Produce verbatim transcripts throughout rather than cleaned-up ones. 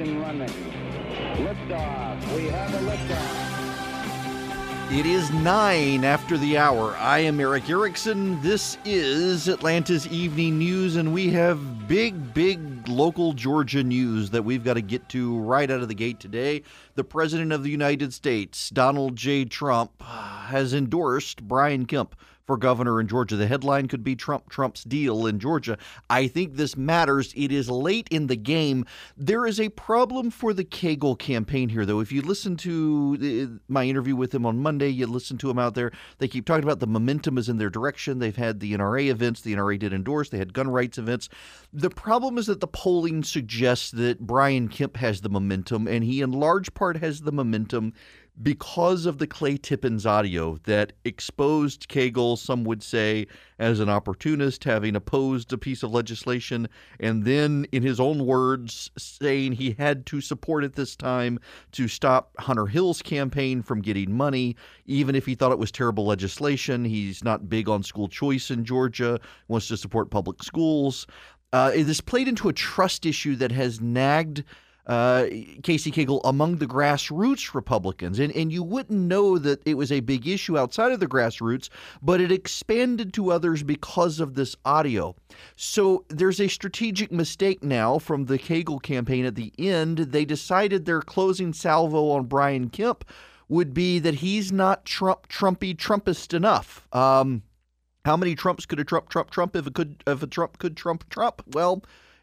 Ignition running. Liftoff. We have a liftoff. It is nine after the hour. I am Eric Erickson. This is Atlanta's Evening News, and we have big, big local Georgia news that we've got to get to right out of the gate today. The President of the United States, Donald J. Trump, has endorsed Brian Kemp for governor in Georgia. The headline could be Trump, Trump's deal in Georgia. I think this matters. It is late in the game. There is a problem for the Cagle campaign here, though. If you listen to my interview with him on Monday, you listen to him out there, they keep talking about the momentum is in their direction. They've had the N R A events. The N R A did endorse. They had gun rights events. The problem is that the polling suggests that Brian Kemp has the momentum, and he in large part has the momentum because of the Clay Tippins audio that exposed Cagle, some would say, as an opportunist, having opposed a piece of legislation, and then, in his own words, saying he had to support it this time to stop Hunter Hill's campaign from getting money, even if he thought it was terrible legislation. He's not big on school choice in Georgia, wants to support public schools. Uh, this played into a trust issue that has nagged Uh, Casey Cagle among the grassroots Republicans. And, and you wouldn't know that it was a big issue outside of the grassroots, but it expanded to others because of this audio. So there's a strategic mistake now from the Cagle campaign at the end. They decided their closing salvo on Brian Kemp would be that he's not Trump, Trumpy, Trumpist enough. Um, how many Trumps could a Trump, Trump, Trump if a, could, if a Trump could Trump, Trump? Well,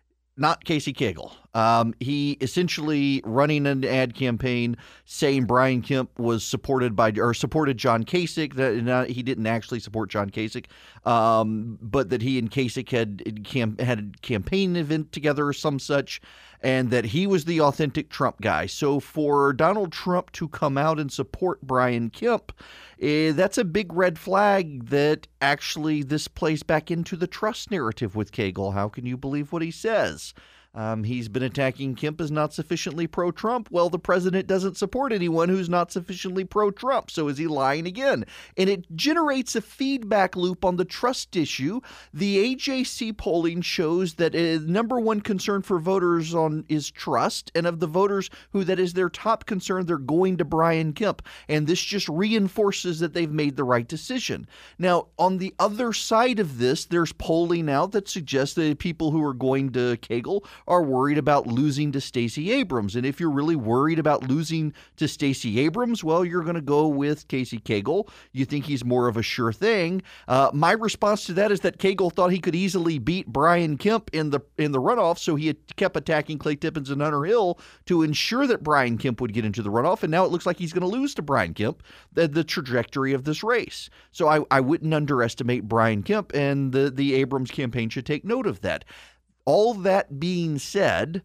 not Casey Cagle. Um, he essentially running an ad campaign saying Brian Kemp was supported by or supported John Kasich. That not, he didn't actually support John Kasich, um, but that he and Kasich had cam, had a campaign event together or some such, and that he was the authentic Trump guy. So for Donald Trump to come out and support Brian Kemp, eh, that's a big red flag that actually this plays back into the trust narrative with Cagle. How can you believe what he says? Um, he's been attacking Kemp as not sufficiently pro-Trump. Well, the president doesn't support anyone who's not sufficiently pro-Trump. So is he lying again? And it generates a feedback loop on the trust issue. The A J C polling shows that a number one concern for voters on is trust. And of the voters who that is their top concern, they're going to Brian Kemp. And this just reinforces that they've made the right decision. Now, on the other side of this, there's polling out that suggests that people who are going to Cagle are worried about losing to Stacey Abrams. And if you're really worried about losing to Stacey Abrams, well, you're going to go with Casey Cagle. You think he's more of a sure thing. Uh, my response to that is that Cagle thought he could easily beat Brian Kemp in the in the runoff, so he had kept attacking Clay Tippins and Hunter Hill to ensure that Brian Kemp would get into the runoff. And now it looks like he's going to lose to Brian Kemp, the, the trajectory of this race. So I, I wouldn't underestimate Brian Kemp, and the, the Abrams campaign should take note of that. All that being said,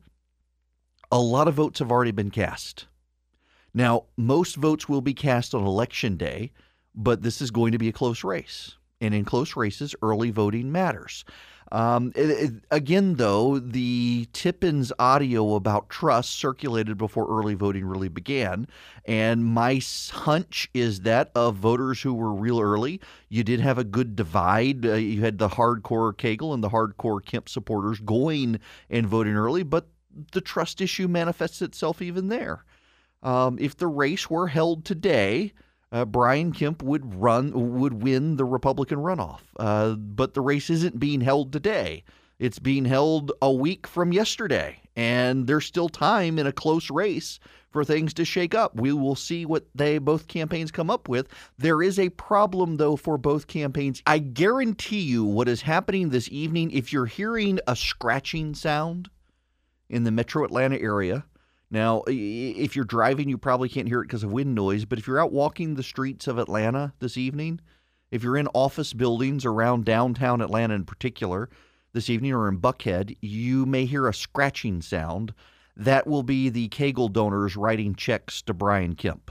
a lot of votes have already been cast. Now, most votes will be cast on Election Day, but this is going to be a close race. And in close races, early voting matters. Um, it, it, again, though, the Tippins audio about trust circulated before early voting really began. And my hunch is that of voters who were real early, you did have a good divide. Uh, you had the hardcore Cagle and the hardcore Kemp supporters going and voting early, but the trust issue manifests itself even there. Um, if the race were held today, Uh, Brian Kemp would run, would win the Republican runoff. Uh, but the race isn't being held today. It's being held a week from yesterday, and there's still time in a close race for things to shake up. We will see what they both campaigns come up with. There is a problem, though, for both campaigns. I guarantee you what is happening this evening, if you're hearing a scratching sound in the metro Atlanta area. Now, if you're driving, you probably can't hear it because of wind noise, but if you're out walking the streets of Atlanta this evening, if you're in office buildings around downtown Atlanta in particular this evening or in Buckhead, you may hear a scratching sound. That will be the Cagle donors writing checks to Brian Kemp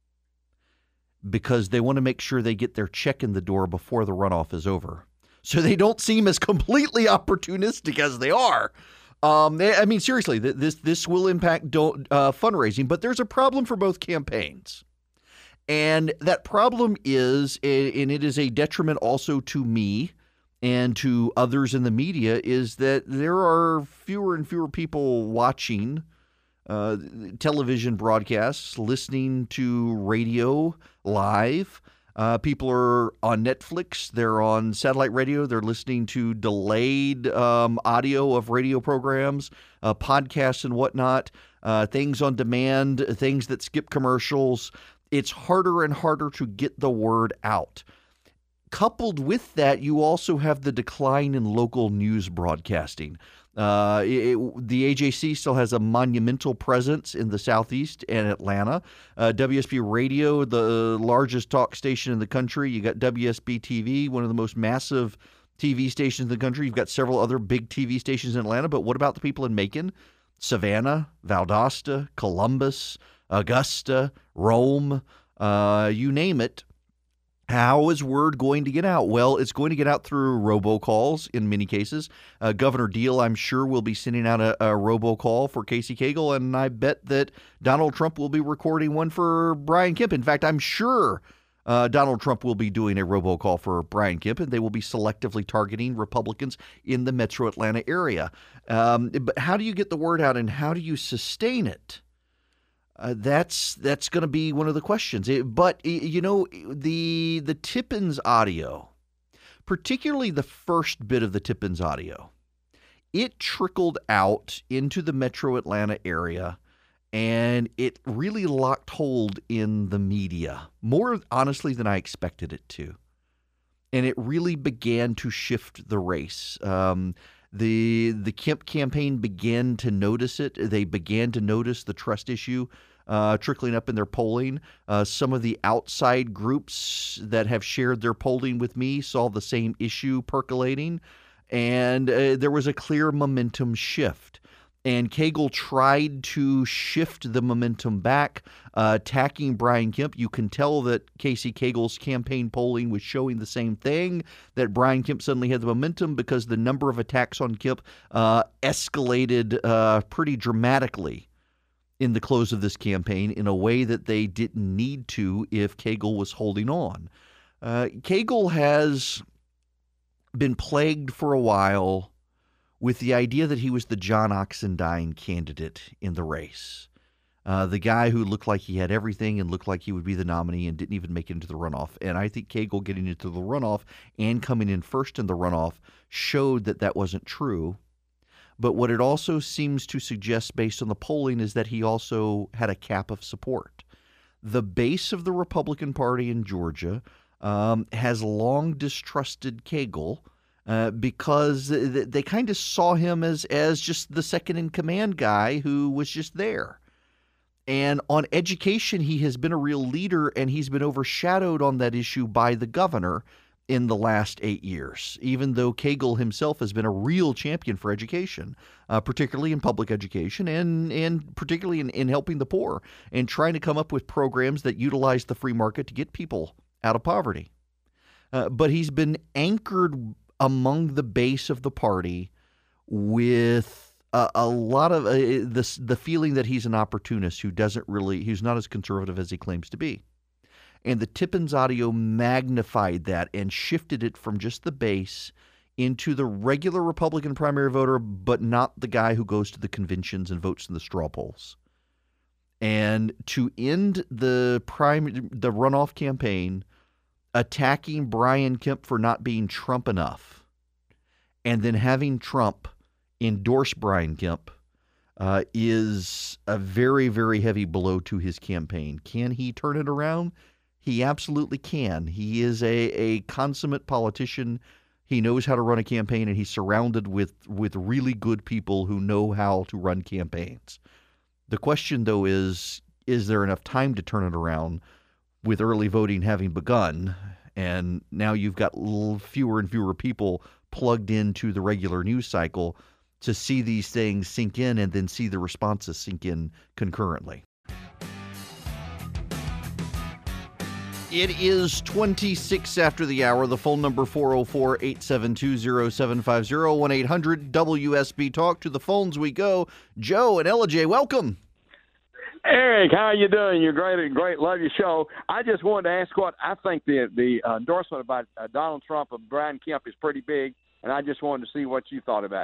because they want to make sure they get their check in the door before the runoff is over, so they don't seem as completely opportunistic as they are. Um, I mean, seriously, this this will impact do, uh, fundraising, but there's a problem for both campaigns. And that problem is, and it is a detriment also to me and to others in the media, is that there are fewer and fewer people watching uh, television broadcasts, listening to radio live. Uh, people are on Netflix. They're on satellite radio. They're listening to delayed um, audio of radio programs, uh, podcasts and whatnot, uh, things on demand, things that skip commercials. It's harder and harder to get the word out. Coupled with that, you also have the decline in local news broadcasting. Uh, it, the A J C still has a monumental presence in the Southeast and Atlanta. Uh, W S B Radio, the largest talk station in the country. You got W S B T V, one of the most massive T V stations in the country. You've got several other big T V stations in Atlanta. But what about the people in Macon, Savannah, Valdosta, Columbus, Augusta, Rome, uh, you name it? How is word going to get out? Well, it's going to get out through robocalls in many cases. Uh, Governor Deal, I'm sure, will be sending out a, a robocall for Casey Cagle, and I bet that Donald Trump will be recording one for Brian Kemp. In fact, I'm sure uh, Donald Trump will be doing a robocall for Brian Kemp, and they will be selectively targeting Republicans in the metro Atlanta area. Um, but how do you get the word out, and how do you sustain it? Uh, that's that's going to be one of the questions. It, but, you know, the the Tippins audio, particularly the first bit of the Tippins audio, it trickled out into the metro Atlanta area, and it really locked hold in the media, more honestly than I expected it to. And it really began to shift the race. Um The the Kemp campaign began to notice it. They began to notice the trust issue uh, trickling up in their polling. Uh, some of the outside groups that have shared their polling with me saw the same issue percolating, and uh, there was a clear momentum shift. And Cagle tried to shift the momentum back, uh, attacking Brian Kemp. You can tell that Casey Cagle's campaign polling was showing the same thing, that Brian Kemp suddenly had the momentum because the number of attacks on Kemp uh, escalated uh, pretty dramatically in the close of this campaign in a way that they didn't need to if Cagle was holding on. Uh, Cagle has been plagued for a while with the idea that he was the John Oxendine candidate in the race. Uh, the guy who looked like he had everything and looked like he would be the nominee and didn't even make it into the runoff. And I think Cagle getting into the runoff and coming in first in the runoff showed that that wasn't true. But what it also seems to suggest based on the polling is that he also had a cap of support. The base of the Republican Party in Georgia um, has long distrusted Cagle, Uh, because they, they kind of saw him as, as just the second-in-command guy who was just there. And on education, he has been a real leader, and he's been overshadowed on that issue by the governor in the last eight years, even though Cagle himself has been a real champion for education, uh, particularly in public education and, and particularly in, in helping the poor and trying to come up with programs that utilize the free market to get people out of poverty. Uh, but he's been anchored among the base of the party with a, a lot of uh, this, the feeling that he's an opportunist who doesn't really, he's not as conservative as he claims to be. And the Tippins audio magnified that and shifted it from just the base into the regular Republican primary voter, but not the guy who goes to the conventions and votes in the straw polls. And to end the prime, the runoff campaign, attacking Brian Kemp for not being Trump enough, and then having Trump endorse Brian Kemp uh, is a very, very heavy blow to his campaign. Can he turn it around? He absolutely can. He is a, a consummate politician. He knows how to run a campaign, and he's surrounded with, with really good people who know how to run campaigns. The question, though, is, is there enough time to turn it around with early voting having begun, and now you've got fewer and fewer people plugged into the regular news cycle to see these things sink in and then see the responses sink in concurrently. It is twenty-six after the hour. The phone number four oh four, eight seven two, oh seven five oh, one eight hundred W S B Talk. To the phones we go. Joe and L J, welcome. Eric, how you doing? You're great, great. Love your show. I just wanted to ask what I think the the uh, endorsement about uh, Donald Trump of Brian Kemp is pretty big, and I just wanted to see what you thought about it.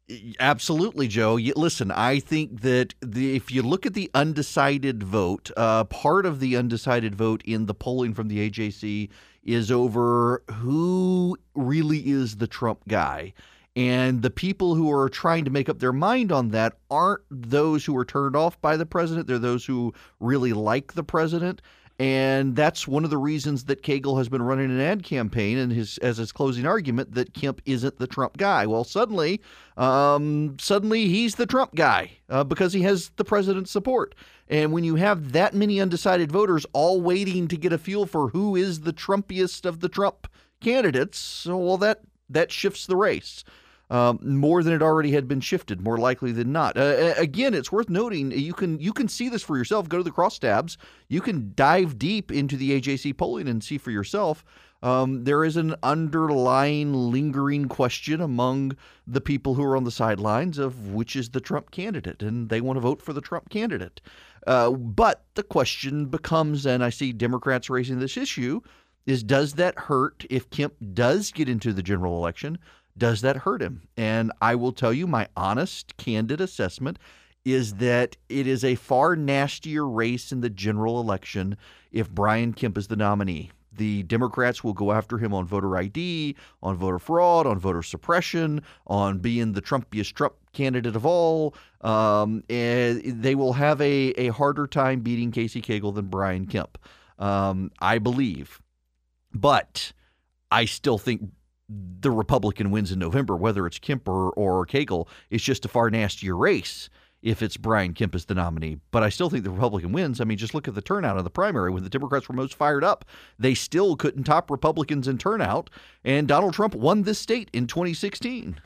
Absolutely, Joe. You, listen, I think that the, if you look at the undecided vote, uh, part of the undecided vote in the polling from the A J C is over who really is the Trump guy. And the people who are trying to make up their mind on that aren't those who are turned off by the president. They're those who really like the president. And that's one of the reasons that Cagle has been running an ad campaign and his as his closing argument that Kemp isn't the Trump guy. Well, suddenly, um, suddenly he's the Trump guy uh, because he has the president's support. And when you have that many undecided voters all waiting to get a feel for who is the Trumpiest of the Trump candidates, well, that that shifts the race. Um, more than it already had been shifted, more likely than not. Uh, again, it's worth noting you can you can see this for yourself. Go to the crosstabs. You can dive deep into the A J C polling and see for yourself. Um, there is an underlying, lingering question among the people who are on the sidelines of which is the Trump candidate, and they want to vote for the Trump candidate. Uh, but the question becomes, and I see Democrats raising this issue, is does that hurt if Kemp does get into the general election? Does that hurt him? And I will tell you my honest, candid assessment is that it is a far nastier race in the general election if Brian Kemp is the nominee. The Democrats will go after him on voter I D, on voter fraud, on voter suppression, on being the Trumpiest Trump candidate of all. Um, and they will have a, a harder time beating Casey Cagle than Brian Kemp, um, I believe. But I still think the Republican wins in November, whether it's Kemp or, or Cagle. It's just a far nastier race if it's Brian Kemp as the nominee. But I still think the Republican wins. I mean, just look at the turnout of the primary. When the Democrats were most fired up, they still couldn't top Republicans in turnout. And Donald Trump won this state in twenty sixteen.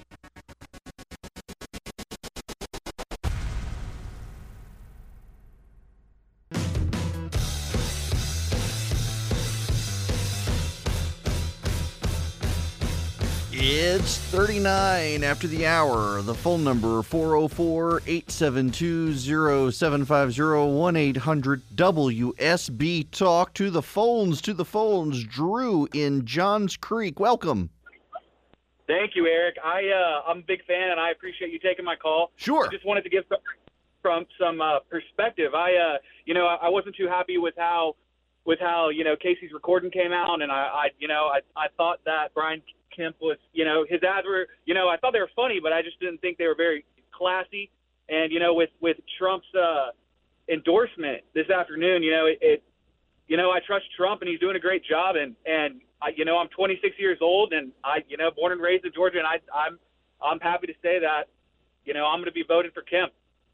It's thirty-nine after the hour. The phone number, four oh four, eight seven two, oh seven five oh, one eight hundred W S B Talk. To the phones, to the phones. Drew in Johns Creek. Welcome. Thank you, Eric. I, uh, I'm a big fan, and I appreciate you taking my call. Sure. I just wanted to give some, from some uh, perspective. I, uh, you know, I wasn't too happy with how, with how you know, Casey's recording came out, and I, I you know, I, I thought that Brian Kemp was, you know, his ads were, you know, I thought they were funny, but I just didn't think they were very classy. And, you know, with, with Trump's uh, endorsement this afternoon, you know, it, it, you know, I trust Trump and he's doing a great job. And, and I, you know, I'm twenty-six years old and I, you know, born and raised in Georgia. And I, I'm, I'm happy to say that, you know, I'm going to be voting for Kemp.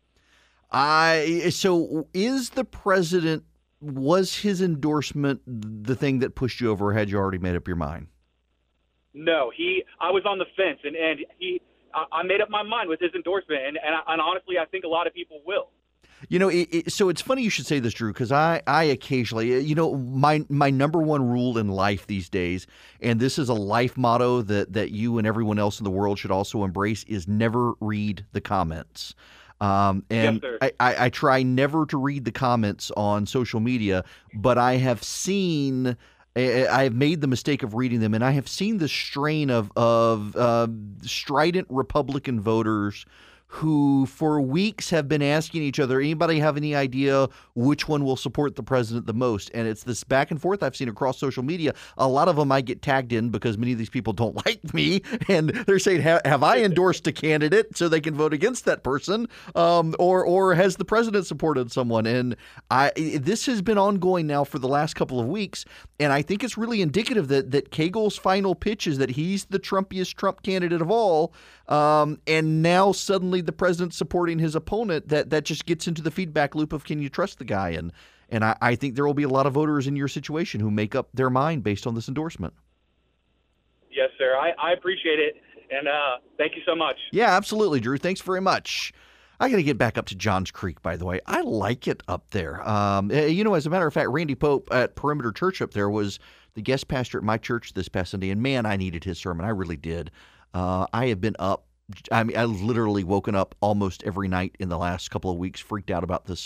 I, so is the president, was his endorsement the thing that pushed you over, or had you already made up your mind? No, he. I was on the fence, and, and he. I, I made up my mind with his endorsement, and and, I, and honestly, I think a lot of people will. You know, it, it, so it's funny you should say this, Drew, because I, I occasionally, you know, my my number one rule in life these days, and this is a life motto that that you and everyone else in the world should also embrace, is never read the comments. Um, and yes, I, I, I try never to read the comments on social media, but I have seen. I have made the mistake of reading them, and I have seen the strain of of uh, strident Republican voters who for weeks have been asking each other, anybody have any idea which one will support the president the most? And it's this back and forth I've seen across social media. A lot of them I get tagged in because many of these people don't like me, and they're saying, have I endorsed a candidate so they can vote against that person? Um, or or has the president supported someone? And I this has been ongoing now for the last couple of weeks, and I think it's really indicative that, that Cagle's final pitch is that he's the Trumpiest Trump candidate of all, um, and now suddenly the president supporting his opponent, that that just gets into the feedback loop of, can you trust the guy? And and I, I think there will be a lot of voters in your situation who make up their mind based on this endorsement. Yes, sir. I, I appreciate it. And uh, thank you so much. Yeah, absolutely, Drew. Thanks very much. I got to get back up to Johns Creek, by the way. I like it up there. Um, you know, as a matter of fact, Randy Pope at Perimeter Church up there was the guest pastor at my church this past Sunday. And man, I needed his sermon. I really did. Uh, I have been up. I mean, I literally woken up almost every night in the last couple of weeks, freaked out about this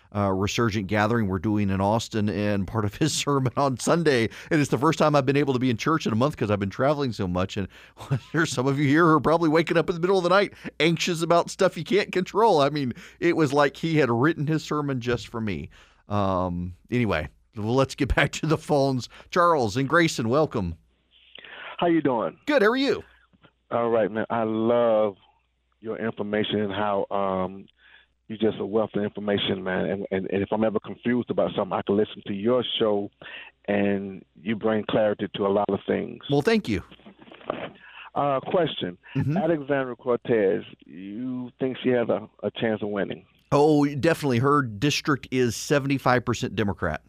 uh, resurgent gathering we're doing in Austin, and part of his sermon on Sunday. And it's the first time I've been able to be in church in a month because I've been traveling so much. And there's some of you here who are probably waking up in the middle of the night anxious about stuff you can't control. I mean, it was like he had written his sermon just for me. Um, anyway, well, let's get back to the phones. Charles and Grayson, welcome. How you doing? Good. How are you? All right, man. I love your information and how um, you're just a wealth of information, man. And, and, and if I'm ever confused about something, I can listen to your show, and you bring clarity to a lot of things. Well, thank you. Uh, question. Mm-hmm. Alexandria Cortez, you think she has a, a chance of winning? Oh, definitely. Her district is seventy-five percent Democrat.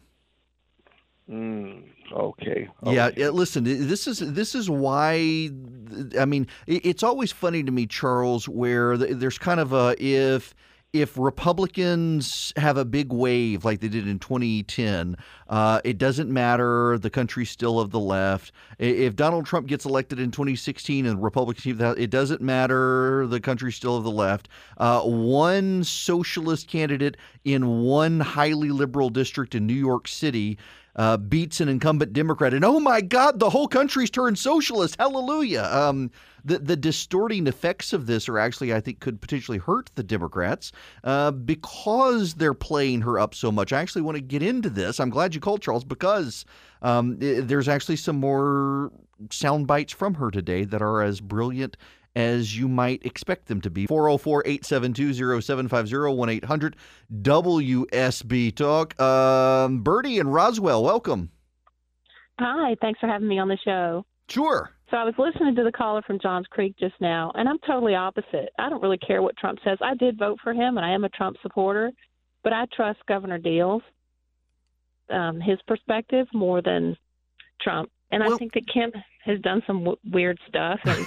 Mm, okay. Yeah, okay. listen, this is this is why, I mean, it's always funny to me, Charles, where there's kind of a, if if Republicans have a big wave like they did in twenty ten, uh, it doesn't matter, the country's still of the left. If Donald Trump gets elected in twenty sixteen and Republicans, it doesn't matter, the country's still of the left. Uh, one socialist candidate in one highly liberal district in New York City Uh, beats an incumbent Democrat, and oh my God, the whole country's turned socialist. Hallelujah. Um, the, the distorting effects of this are actually, I think, could potentially hurt the Democrats uh, because they're playing her up so much. I actually want to get into this. I'm glad you called, Charles, because um, it, there's actually some more sound bites from her today that are as brilliant as you might expect them to be. four oh four, eight seven two, oh seven five oh, one eight hundred W S B Talk. Um, Bertie and Roswell, welcome. Hi, thanks for having me on the show. Sure. So I was listening to the caller from Johns Creek just now, and I'm totally opposite. I don't really care what Trump says. I did vote for him, and I am a Trump supporter, but I trust Governor Deals, um, his perspective, more than Trump. And well, I think that Kemp has done some w- weird stuff. And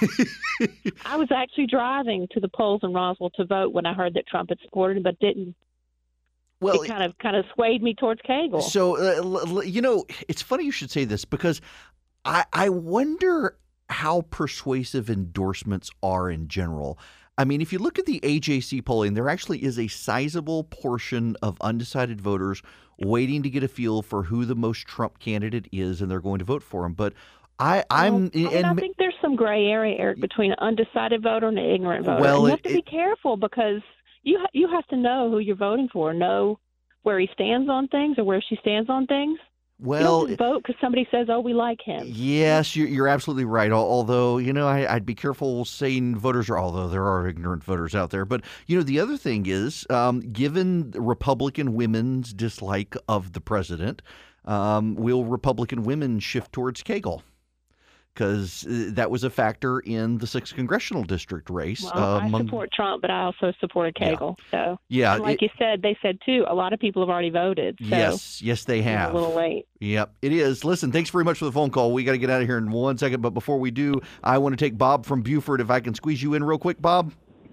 I was actually driving to the polls in Roswell to vote when I heard that Trump had supported him, but didn't. Well, it kind of kind of swayed me towards Cagle. So, uh, you know, it's funny you should say this, because I, I wonder how persuasive endorsements are in general. I mean, if you look at the A J C polling, there actually is a sizable portion of undecided voters waiting to get a feel for who the most Trump candidate is, and they're going to vote for him. But I, I'm, well, and I think there's some gray area, Eric, between an undecided voter and an ignorant voter. Well, and you have it, to be careful, because you ha- you have to know who you're voting for, know where he stands on things or where she stands on things. Well, you don't vote because somebody says, "Oh, we like him." Yes, you're absolutely right. Although, you know, I, I'd be careful saying voters are, although there are ignorant voters out there. But, you know, the other thing is, um, given Republican women's dislike of the president, um, will Republican women shift towards Cagle? Because that was a factor in the sixth congressional district race. Well, uh, I among... support Trump, but I also supported Cagle. Yeah. So, yeah, and like it... you said, they said too, a lot of people have already voted. So yes, yes, they have. It's a little late. Yep, it is. Listen, thanks very much for the phone call. We got to get out of here in one second, but before we do, I want to take Bob from Buford, if I can squeeze you in real quick, Bob.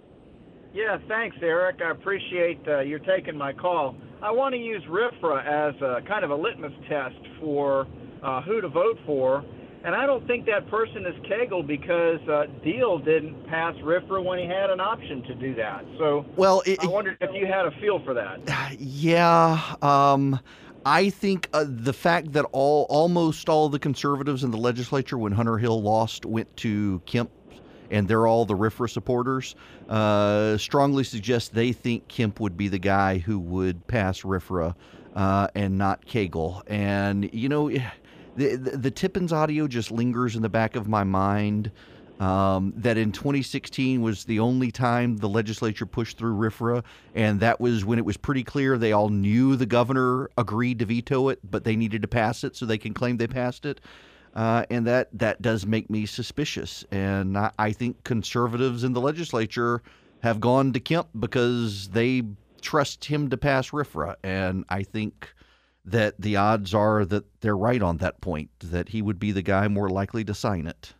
Yeah, thanks, Eric. I appreciate uh, you taking my call. I want to use RFRA as a kind of a litmus test for uh, who to vote for. And I don't think that person is Cagle, because uh, Deal didn't pass RFRA when he had an option to do that. So well, it, I wondered if you had a feel for that. Yeah, um, I think uh, the fact that all almost all the conservatives in the legislature, when Hunter Hill lost, went to Kemp, and they're all the RFRA supporters, uh, strongly suggest they think Kemp would be the guy who would pass RFRA uh, and not Cagle. And, you know, The, the the Tippins audio just lingers in the back of my mind, um, that in twenty sixteen was the only time the legislature pushed through RFRA, and that was when it was pretty clear they all knew the governor agreed to veto it, but they needed to pass it so they can claim they passed it. Uh, and that, that does make me suspicious. And I, I think conservatives in the legislature have gone to Kemp because they trust him to pass RFRA, and I think that the odds are that they're right on that point, that he would be the guy more likely to sign it.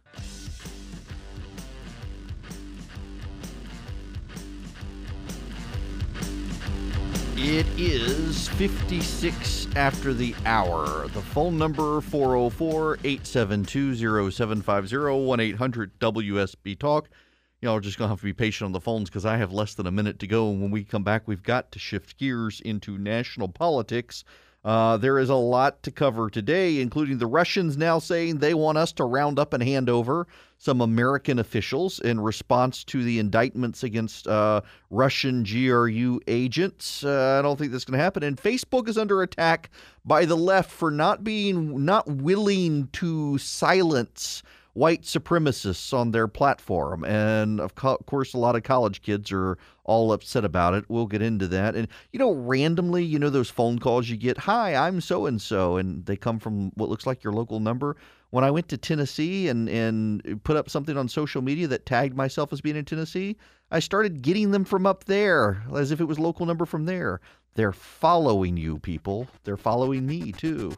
It is fifty-six after the hour. The phone number, four oh four, eight seven two, oh seven five oh, one eight hundred W S B Talk. y'all are just going to have to be patient on the phones because I have less than a minute to go. And when we come back, we've got to shift gears into national politics. Uh, there is a lot to cover today, including the Russians now saying they want us to round up and hand over some American officials in response to the indictments against uh, Russian G R U agents. Uh, I don't think that's going to happen. And Facebook is under attack by the left for not being, not willing to silence white supremacists on their platform. And of, co- of course, a lot of college kids are all upset about it. We'll get into that. And, you know, randomly, you know, those phone calls you get, hi, I'm so-and-so, and they come from what looks like your local number. When I went to Tennessee and, and put up something on social media that tagged myself as being in Tennessee, I started getting them from up there as if it was local number from there. They're following you, people. They're following me, too.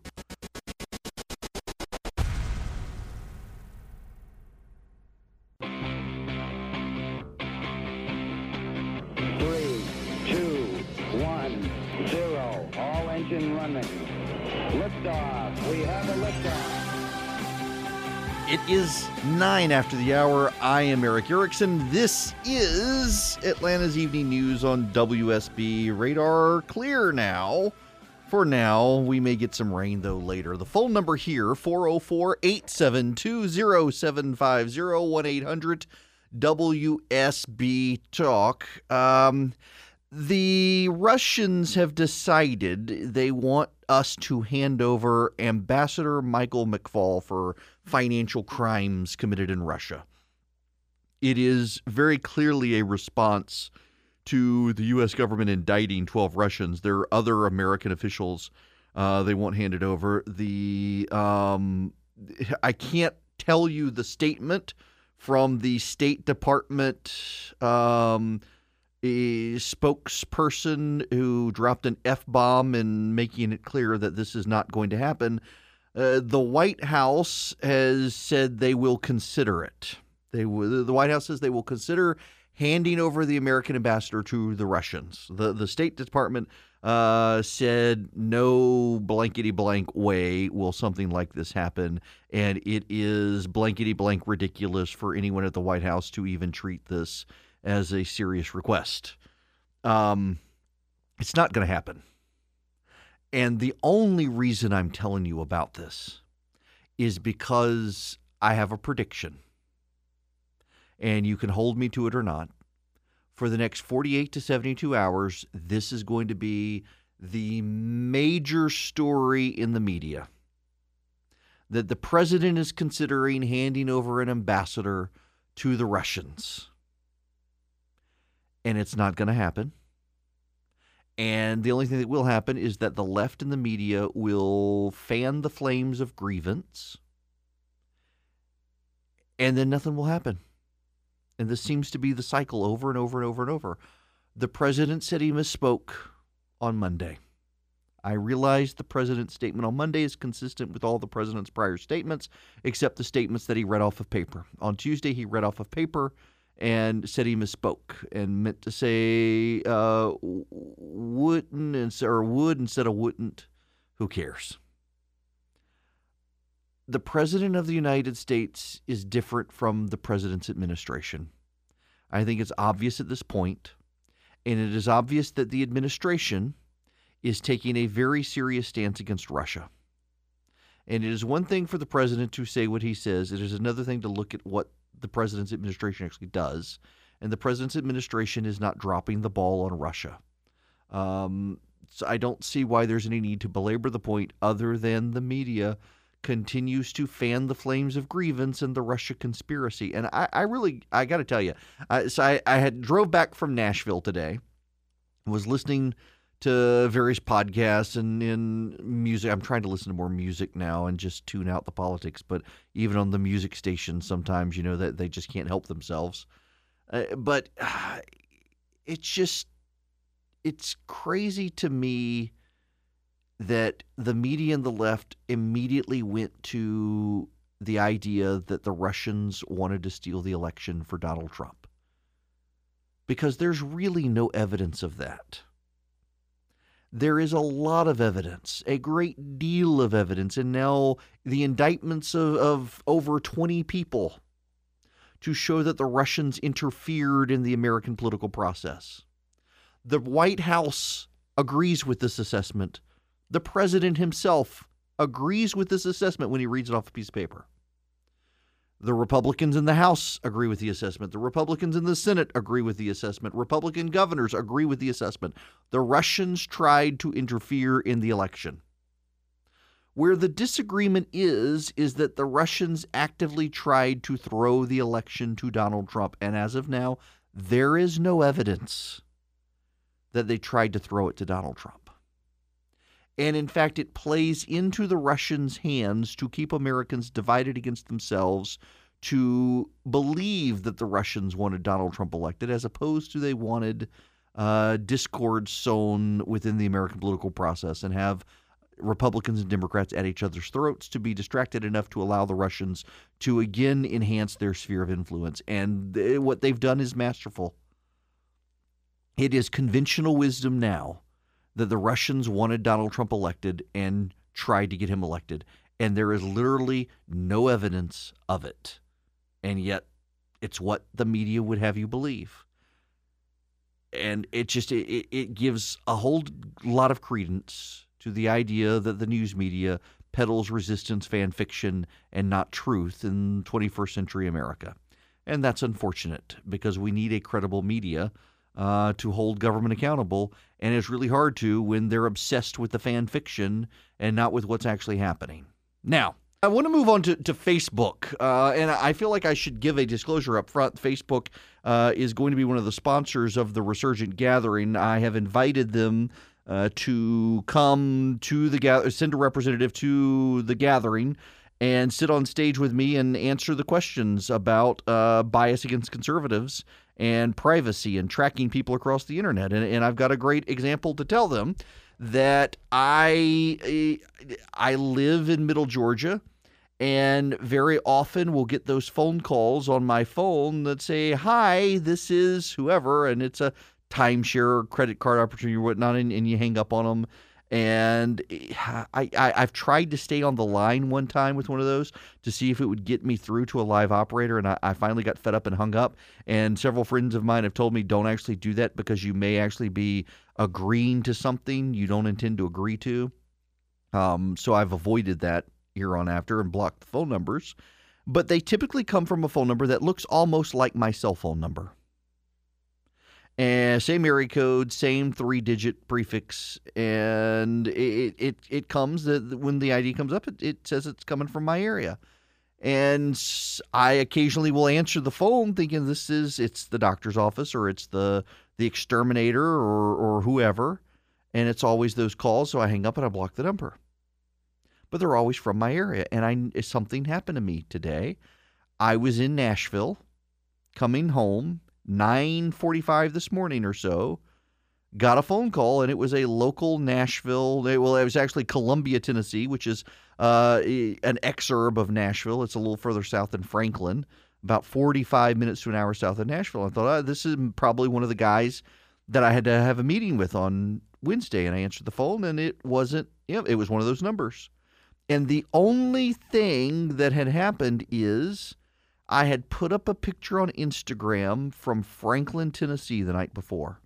Engine running. Liftoff. We have a liftoff. It is nine after the hour. I am Eric Erickson. This is Atlanta's Evening News on W S B. Radar clear now. For now, we may get some rain, though, later. The phone number here, four oh four, eight seven two, oh seven five oh, one eight hundred W S B Talk. Um... The Russians have decided they want us to hand over Ambassador Michael McFaul for financial crimes committed in Russia. It is very clearly a response to the U S government indicting twelve Russians. There are other American officials uh, they want handed over. The um, I can't tell you the statement from the State Department um a spokesperson who dropped an F-bomb and making it clear that this is not going to happen. Uh, the White House has said they will consider it. They w- The White House says they will consider handing over the American ambassador to the Russians. The, the State Department uh, said no blankety-blank way will something like this happen, and it is blankety-blank ridiculous for anyone at the White House to even treat this as a serious request. Um, it's not going to happen. And the only reason I'm telling you about this is because I have a prediction. And you can hold me to it or not. For the next forty-eight to seventy-two hours, this is going to be the major story in the media. That the president is considering handing over an ambassador to the Russians. And it's not going to happen. And the only thing that will happen is that the left and the media will fan the flames of grievance. And then nothing will happen. And this seems to be the cycle over and over and over and over. The president said he misspoke on Monday. I realize the president's statement on Monday is consistent with all the president's prior statements, except the statements that he read off of paper. On Tuesday, he read off of paper and said he misspoke and meant to say uh, wouldn't or would instead of wouldn't. Who cares? The president of the United States is different from the president's administration. I think it's obvious at this point, and it is obvious that the administration is taking a very serious stance against Russia. And it is one thing for the president to say what he says. It is another thing to look at what the president's administration actually does. And the president's administration is not dropping the ball on Russia. Um, so I don't see why there's any need to belabor the point other than the media continues to fan the flames of grievance and the Russia conspiracy. And I, I really, I got to tell you, I, so I, I had drove back from Nashville today, was listening to various podcasts and in music. I'm trying to listen to more music now and just tune out the politics. But even on the music stations, sometimes, you know, that they just can't help themselves. Uh, but uh, it's just, it's crazy to me that the media and the left immediately went to the idea that the Russians wanted to steal the election for Donald Trump. Because there's really no evidence of that. There is a lot of evidence, a great deal of evidence, and now the indictments of, of over twenty people to show that the Russians interfered in the American political process. The White House agrees with this assessment. The president himself agrees with this assessment when he reads it off a piece of paper. The Republicans in the House agree with the assessment. The Republicans in the Senate agree with the assessment. Republican governors agree with the assessment. The Russians tried to interfere in the election. Where the disagreement is, is that the Russians actively tried to throw the election to Donald Trump. And as of now, there is no evidence that they tried to throw it to Donald Trump. And in fact, it plays into the Russians' hands to keep Americans divided against themselves, to believe that the Russians wanted Donald Trump elected, as opposed to they wanted uh, discord sown within the American political process and have Republicans and Democrats at each other's throats to be distracted enough to allow the Russians to again enhance their sphere of influence. And th- what they've done is masterful. It is conventional wisdom now that the Russians wanted Donald Trump elected and tried to get him elected. And there is literally no evidence of it. And yet it's what the media would have you believe. And it just it, it gives a whole lot of credence to the idea that the news media peddles resistance fan fiction and not truth in twenty-first century America. And that's unfortunate, because we need a credible media uh, to hold government accountable, and it's really hard to when they're obsessed with the fan fiction and not with what's actually happening. Now, I want to move on to, to Facebook, uh, and I feel like I should give a disclosure up front. Facebook uh, is going to be one of the sponsors of the Resurgent Gathering. I have invited them Uh, to come to the gather, send a representative to the gathering and sit on stage with me and answer the questions about uh, bias against conservatives and privacy and tracking people across the internet. And, and I've got a great example to tell them that I I live in Middle Georgia, and very often we'll get those phone calls on my phone that say, "Hi, this is whoever," and it's a timeshare credit card opportunity or whatnot, and, and you hang up on them. And I, I, I've tried to stay on the line one time with one of those to see if it would get me through to a live operator, and I, I finally got fed up and hung up. And several friends of mine have told me, don't actually do that, because you may actually be agreeing to something you don't intend to agree to. Um, so I've avoided that here on after and blocked the phone numbers. But they typically come from a phone number that looks almost like my cell phone number. And same area code, same three-digit prefix, and it it it comes that when the I D comes up, it, it says it's coming from my area. And I occasionally will answer the phone thinking this is it's the doctor's office or it's the the exterminator or or whoever, and it's always those calls. So I hang up and I block the number. But they're always from my area, and I something happened to me today. I was in Nashville, coming home. nine forty-five this morning or so, got a phone call, and it was a local Nashville, well, it was actually Columbia, Tennessee, which is uh, an exurb of Nashville. It's a little further south than Franklin, about forty-five minutes to an hour south of Nashville. I thought, oh, this is probably one of the guys that I had to have a meeting with on Wednesday, and I answered the phone, and it wasn't, you know, it was one of those numbers. And the only thing that had happened is I had put up a picture on Instagram from Franklin, Tennessee the night before.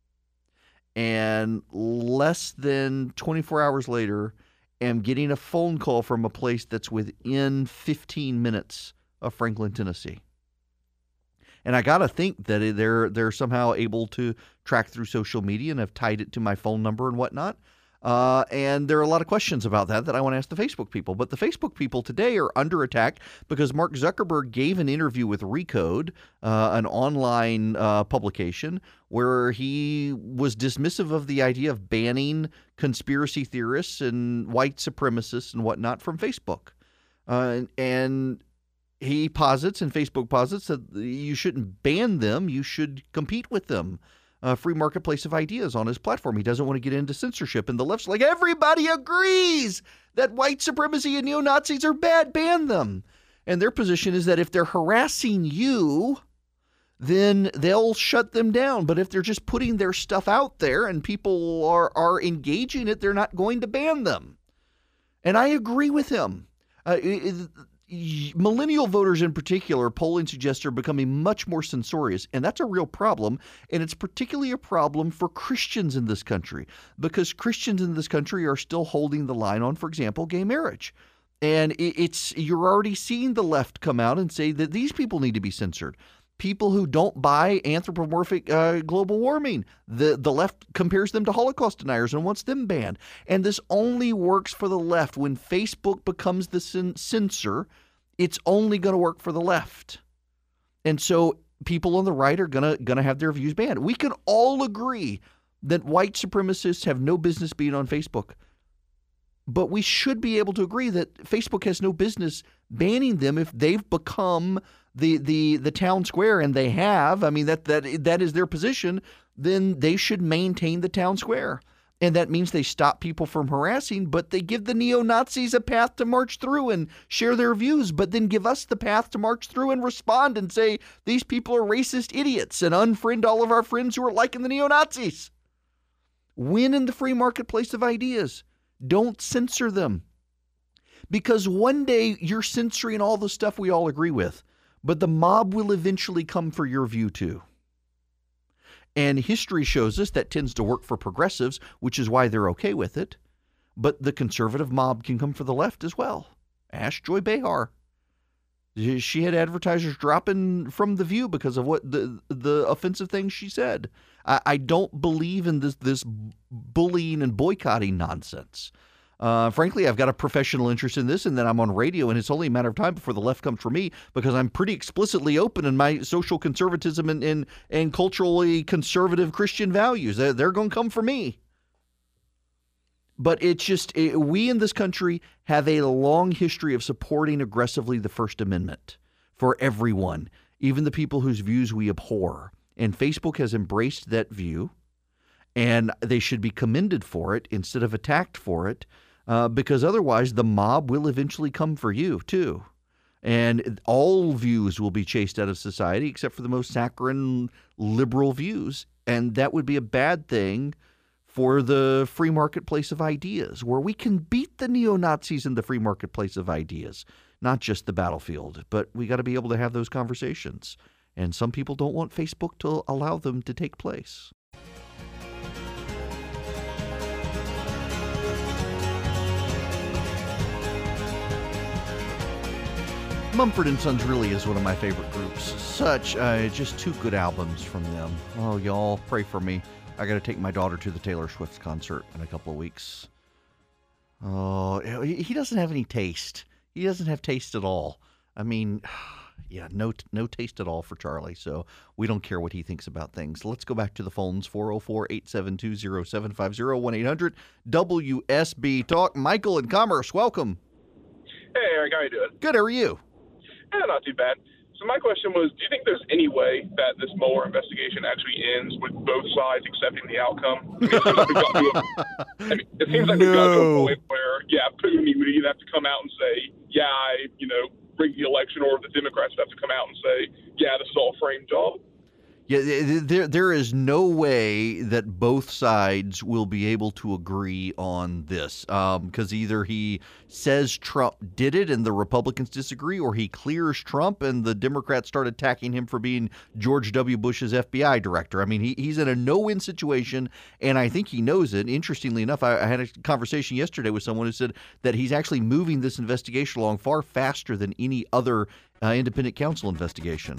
And less than twenty-four hours later, am getting a phone call from a place that's within fifteen minutes of Franklin, Tennessee. And I got to think that they're they're somehow able to track through social media and have tied it to my phone number and whatnot. Uh, and there are a lot of questions about that that I want to ask the Facebook people. But the Facebook people today are under attack because Mark Zuckerberg gave an interview with Recode, uh, an online uh, publication, where he was dismissive of the idea of banning conspiracy theorists and white supremacists and whatnot from Facebook. Uh, and he posits, and Facebook posits, that you shouldn't ban them, you should compete with them. A free marketplace of ideas on his platform. He doesn't want to get into censorship. And the left's like, everybody agrees that white supremacy and neo-Nazis are bad, ban them. And their position is that if they're harassing you, then they'll shut them down. But if they're just putting their stuff out there and people are, are engaging it, they're not going to ban them. And I agree with him. Uh, it, millennial voters in particular, polling suggests, are becoming much more censorious, and that's a real problem. And it's particularly a problem for Christians in this country, because Christians in this country are still holding the line on, for example, gay marriage. And it's you're already seeing the left come out and say that these people need to be censored. People who don't buy anthropomorphic uh, global warming. The the left compares them to Holocaust deniers and wants them banned. And this only works for the left. When Facebook becomes the cen- censor, it's only going to work for the left. And so people on the right are going to going to have their views banned. We can all agree that white supremacists have no business being on Facebook. But we should be able to agree that Facebook has no business banning them if they've become the the the town square, and they have. I mean, that that that is their position. Then they should maintain the town square, and that means they stop people from harassing, but they give the neo-Nazis a path to march through and share their views, but then give us the path to march through and respond and say these people are racist idiots and unfriend all of our friends who are liking the neo-Nazis. Win in the free marketplace of ideas. Don't censor them, because one day you're censoring all the stuff we all agree with. But the mob will eventually come for your view too. And history shows us that tends to work for progressives, which is why they're okay with it. But the conservative mob can come for the left as well. Ask Joy Behar. She had advertisers dropping from The View because of what the the offensive things she said. I, I don't believe in this this bullying and boycotting nonsense. Uh, frankly, I've got a professional interest in this, and then I'm on radio, and it's only a matter of time before the left comes for me, because I'm pretty explicitly open in my social conservatism and and, and culturally conservative Christian values. They're, they're going to come for me. But it's just, it, we in this country have a long history of supporting aggressively the First Amendment for everyone, even the people whose views we abhor. And Facebook has embraced that view, and they should be commended for it instead of attacked for it. Uh, because otherwise the mob will eventually come for you too. And all views will be chased out of society except for the most saccharine liberal views. And that would be a bad thing for the free marketplace of ideas, where we can beat the neo-Nazis in the free marketplace of ideas, not just the battlefield. But we got to be able to have those conversations. And some people don't want Facebook to allow them to take place. Mumford and Sons really is one of my favorite groups. Such, uh, just two good albums from them. Oh, y'all, pray for me. I got to take my daughter to the Taylor Swift concert in a couple of weeks. Oh, he doesn't have any taste. He doesn't have taste at all. I mean, yeah, no no taste at all for Charlie, so we don't care what he thinks about things. Let's go back to the phones, four oh four, eight seven two, oh seven five oh, one eight hundred W S B Talk. Michael in Commerce, welcome. Hey, Eric, how you doing? Good, how are you? Yeah, not too bad. So my question was, do you think there's any way that this Mueller investigation actually ends with both sides accepting the outcome? I mean, it seems like we've got to, I mean, it seems like we've got to a point where, yeah, Putin would either have to come out and say, yeah, I, you know, rigged the election, or the Democrats would have to come out and say, yeah, this is all a frame job. Yeah, there there is no way that both sides will be able to agree on this, because um, either he says Trump did it and the Republicans disagree, or he clears Trump and the Democrats start attacking him for being George W. Bush's F B I director. I mean, he, he's in a no-win situation, and I think he knows it. Interestingly enough, I, I had a conversation yesterday with someone who said that he's actually moving this investigation along far faster than any other uh, independent counsel investigation.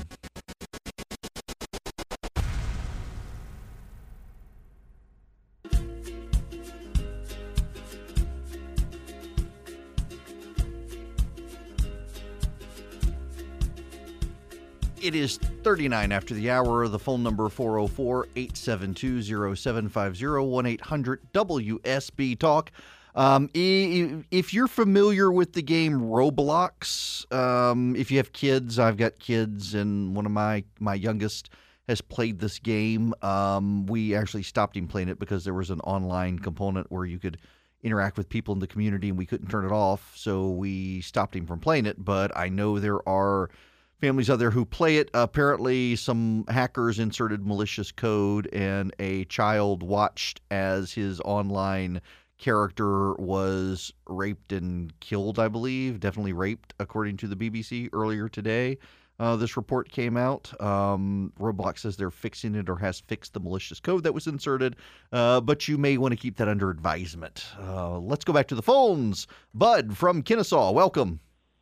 It is thirty-nine after the hour. The phone number four oh four, eight seven two, oh seven five oh, one eight hundred W S B Talk. Um, if you're familiar with the game Roblox, um, if you have kids, I've got kids, and one of my, my youngest has played this game. Um, we actually stopped him playing it because there was an online component where you could interact with people in the community and we couldn't turn it off, so we stopped him from playing it. But I know there are families out there who play it. Apparently, some hackers inserted malicious code, and a child watched as his online character was raped and killed, I believe, definitely raped, according to the B B C earlier today. Uh, this report came out. Um, Roblox says they're fixing it or has fixed the malicious code that was inserted, uh, but you may want to keep that under advisement. Uh, let's go back to the phones. Bud from Kennesaw, welcome.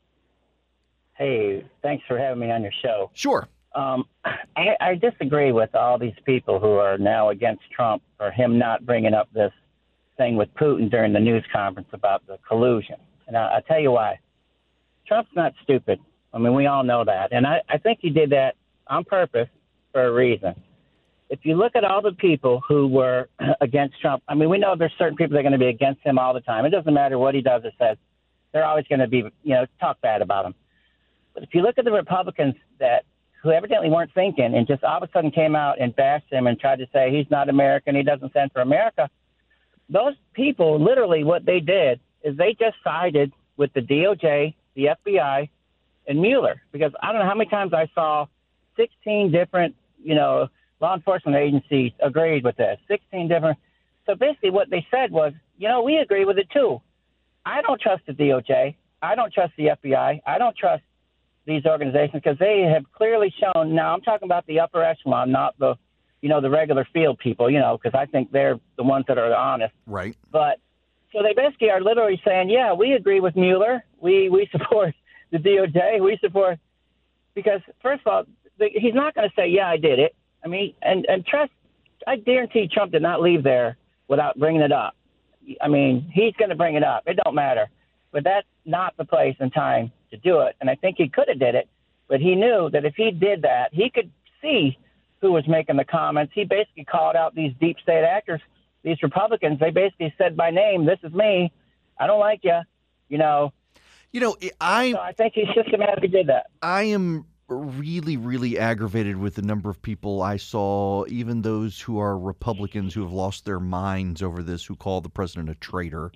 Hey, thanks for having me on your show. Sure. Um, I, I disagree with all these people who are now against Trump for him not bringing up this thing with Putin during the news conference about the collusion. And I, I'll tell you why. Trump's not stupid. I mean, we all know that. And I, I think he did that on purpose for a reason. If you look at all the people who were against Trump, I mean, we know there's certain people that are going to be against him all the time. It doesn't matter what he does or says. They're always going to be, you know, talk bad about him. But if you look at the Republicans that who evidently weren't thinking and just all of a sudden came out and bashed him and tried to say he's not American, he doesn't stand for America, those people, literally what they did is they just sided with the D O J, the F B I, and Mueller. Because I don't know how many times I saw sixteen different, you know, law enforcement agencies agreed with this, sixteen different. So basically what they said was, you know, we agree with it too. I don't trust the D O J. I don't trust the F B I. I don't trust these organizations because they have clearly shown. Now I'm talking about the upper echelon, not the, you know, the regular field people, you know, because I think they're the ones that are honest. Right. But so they basically are literally saying, yeah, we agree with Mueller. We we support the D O J. We support, because first of all, the, he's not going to say, yeah, I did it. I mean, and, and trust, I guarantee Trump did not leave there without bringing it up. I mean, he's going to bring it up. It don't matter. But that's not the place and time to do it. And I think he could have did it, but he knew that if he did that, he could see who was making the comments. He basically called out these deep state actors, these Republicans. They basically said by name, this is me. I don't like you. You know, You know, I, so I think he systematically did that. I am really, really aggravated with the number of people I saw, even those who are Republicans who have lost their minds over this, who call the president a traitor.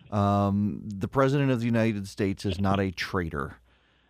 Um, the president of the United States is not a traitor.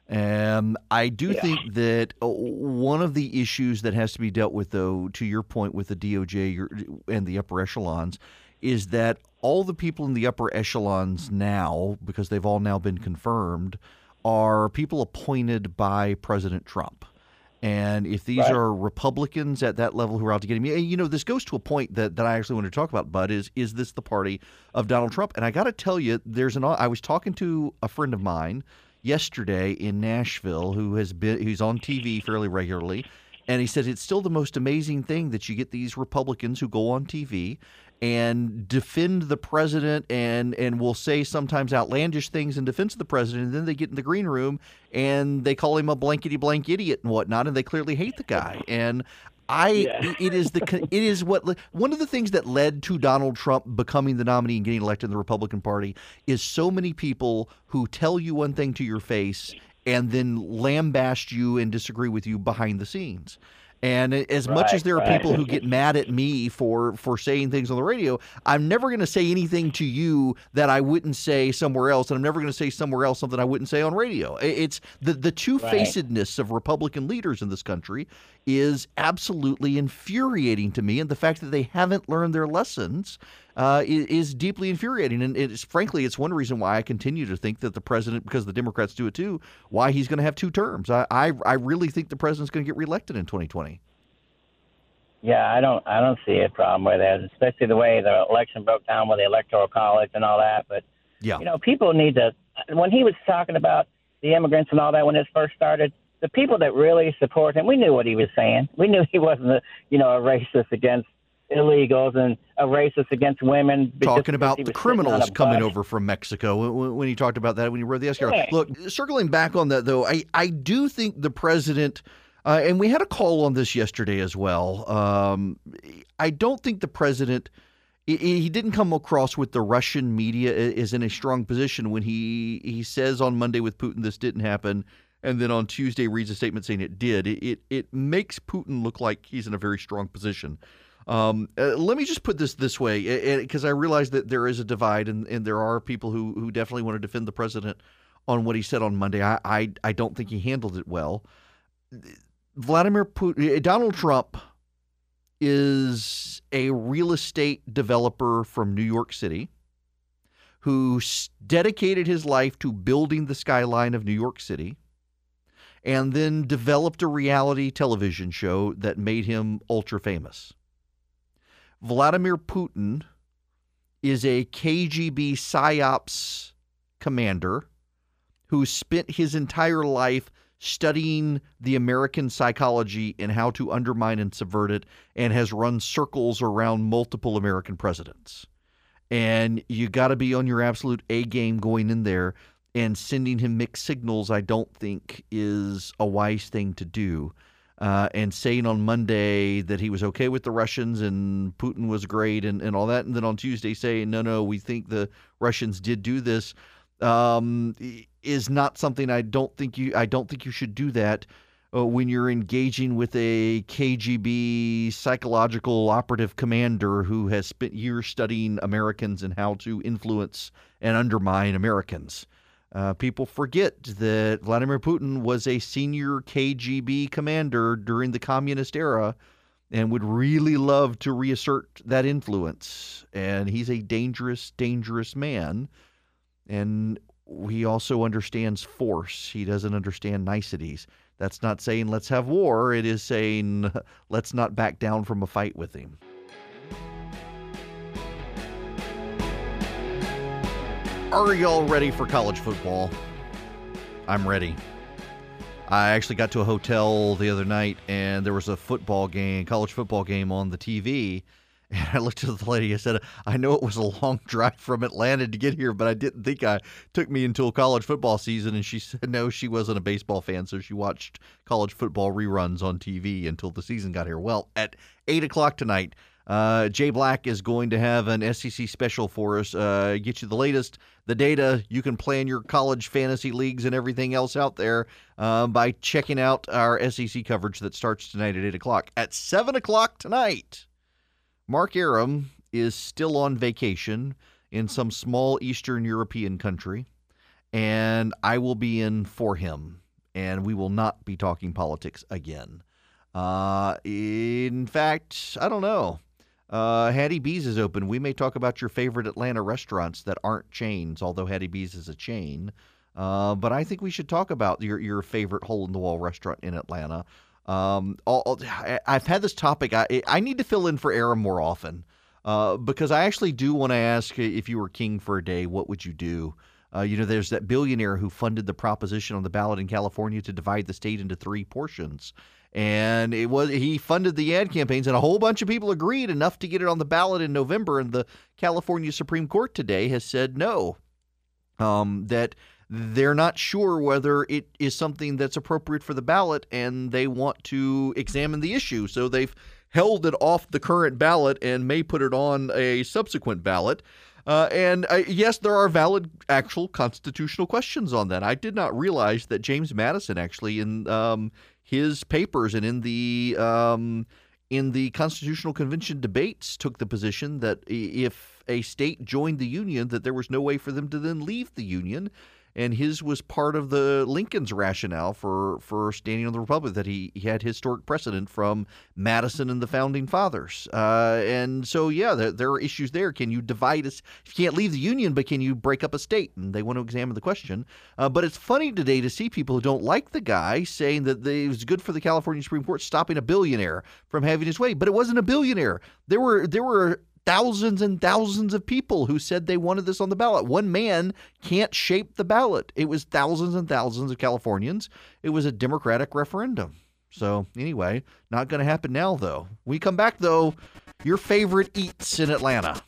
And I do yeah. think that one of the issues that has to be dealt with, though, to your point with the D O J and the upper echelons, is that all the people in the upper echelons now, because they've all now been confirmed, are people appointed by President Trump. And if these right. are Republicans at that level who are out to get him, you know, this goes to a point that, that I actually want to talk about, Bud, is is this the party of Donald Trump? And I got to tell you, there's an I was talking to a friend of mine yesterday in Nashville who has been who's on T V fairly regularly, and he said it's still the most amazing thing that you get these Republicans who go on T V and defend the president and and will say sometimes outlandish things in defense of the president, and then they get in the green room and they call him a blankety blank idiot and whatnot, and they clearly hate the guy. And I yeah. it is the it is what one of the things that led to Donald Trump becoming the nominee and getting elected in the Republican Party is so many people who tell you one thing to your face and then lambaste you and disagree with you behind the scenes. And as right, much as there are right. people who get mad at me for, for saying things on the radio, I'm never going to say anything to you that I wouldn't say somewhere else, and I'm never going to say somewhere else something I wouldn't say on radio. It's the, the two-facedness right. of Republican leaders in this country is absolutely infuriating to me, and the fact that they haven't learned their lessons uh, is, is deeply infuriating. And it's frankly, it's one reason why I continue to think that the president, because the Democrats do it too, why he's going to have two terms. I, I, I really think the president's going to get reelected in twenty twenty. Yeah, I don't I don't see a problem with that, especially the way the election broke down with the Electoral College and all that. But, yeah. you know, people need to – when he was talking about the immigrants and all that when this first started, the people that really support him, we knew what he was saying. We knew he wasn't, a, you know, a racist against illegals and a racist against women. Talking about the criminals coming over from Mexico when, when he talked about that when he rode the S Car. Right. Look, circling back on that, though, I, I do think the president – Uh, and we had a call on this yesterday as well. Um, I don't think the president, he didn't come across with the Russian media is in a strong position when he, he says on Monday with Putin this didn't happen, and then on Tuesday reads a statement saying it did. It it, it makes Putin look like he's in a very strong position. Um, uh, let me just put this this way, because I realize that there is a divide, and, and there are people who, who definitely want to defend the president on what he said on Monday. I, I, I don't think he handled it well. Vladimir Putin, Donald Trump is a real estate developer from New York City. who s- dedicated his life to building the skyline of New York City and then developed a reality television show that made him ultra famous. Vladimir Putin is a K G B PSYOPs commander who spent his entire life studying the American psychology and how to undermine and subvert it, and has run circles around multiple American presidents. And you got to be on your absolute A game going in there, and sending him mixed signals I don't think is a wise thing to do. Uh, and saying on Monday that he was okay with the Russians and Putin was great and, and all that, and then on Tuesday saying, no, no, we think the Russians did do this, um, is not something I don't think you I don't think you should do that uh, when you're engaging with a K G B psychological operative commander who has spent years studying Americans and how to influence and undermine Americans. Uh, people forget that Vladimir Putin was a senior K G B commander during the communist era and would really love to reassert that influence. And he's a dangerous, dangerous man. And he also understands force. He doesn't understand niceties. That's not saying let's have war. It is saying let's not back down from a fight with him. Are y'all ready for college football? I'm ready. I actually got to a hotel the other night, and there was a football game, college football game on the T V. And I looked at the lady. I said, I know it was a long drive from Atlanta to get here, but I didn't think I took me until college football season. And she said, no, she wasn't a baseball fan, so she watched college football reruns on T V until the season got here. Well, at eight o'clock tonight, Uh, Jay Black is going to have an S E C special for us, uh, get you the latest, the data. You can plan your college fantasy leagues and everything else out there uh, by checking out our S E C coverage that starts tonight at eight o'clock. At seven o'clock tonight, Mark Arum is still on vacation in some small Eastern European country, and I will be in for him, and we will not be talking politics again. Uh, in fact, I don't know. Uh, Hattie B's is open. We may talk about your favorite Atlanta restaurants that aren't chains, although Hattie B's is a chain. Uh, but I think we should talk about your your favorite hole-in-the-wall restaurant in Atlanta. Um, all, all, I've had this topic. I I need to fill in for Aram more often uh, because I actually do want to ask, if you were king for a day, what would you do? Uh, you know, there's that billionaire who funded the proposition on the ballot in California to divide the state into three portions. And it was he funded the ad campaigns, and a whole bunch of people agreed enough to get it on the ballot in November. And the California Supreme Court today has said no, um, that they're not sure whether it is something that's appropriate for the ballot, and they want to examine the issue. So they've held it off the current ballot and may put it on a subsequent ballot. Uh, and uh, yes, there are valid, actual constitutional questions on that. I did not realize that James Madison actually in um, his papers and in the um, in the Constitutional Convention debates took the position that if a state joined the Union, that there was no way for them to then leave the Union. And his was part of the Lincoln's rationale for, for standing on the Republic, that he, he had historic precedent from Madison and the Founding Fathers. Uh, and so, yeah, there, there are issues there. Can you divide us? You can't leave the Union, but can you break up a state? And they want to examine the question. Uh, but it's funny today to see people who don't like the guy saying that they, it was good for the California Supreme Court stopping a billionaire from having his way. But it wasn't a billionaire. There were there were thousands and thousands of people who said they wanted this on the ballot. One man can't shape the ballot. It was thousands and thousands of Californians. It was a Democratic referendum. So anyway, not going to happen now, though. We come back, though, your favorite eats in Atlanta.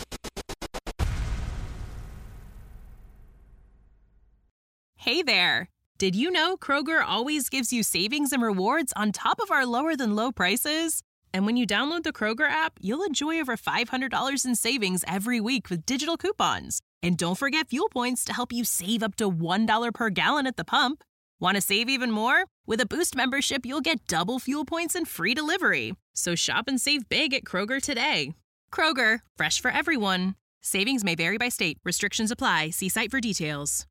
Hey there. Did you know Kroger always gives you savings and rewards on top of our lower than low prices? And when you download the Kroger app, you'll enjoy over five hundred dollars in savings every week with digital coupons. And don't forget fuel points to help you save up to one dollar per gallon at the pump. Want to save even more? With a Boost membership, you'll get double fuel points and free delivery. So shop and save big at Kroger today. Kroger, fresh for everyone. Savings may vary by state. Restrictions apply. See site for details.